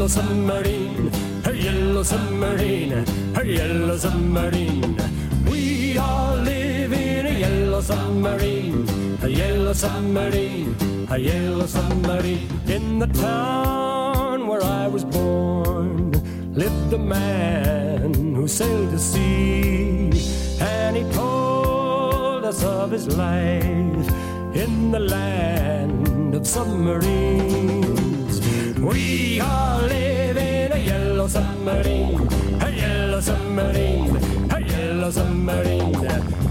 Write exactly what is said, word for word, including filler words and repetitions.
yellow submarine, a yellow submarine, a yellow submarine. We all live in a yellow submarine, a yellow submarine, a yellow submarine. In the town where I was born lived a man who sailed the sea, and he told us of his life in the land of submarines. We all live in a yellow submarine, a yellow submarine, a yellow submarine.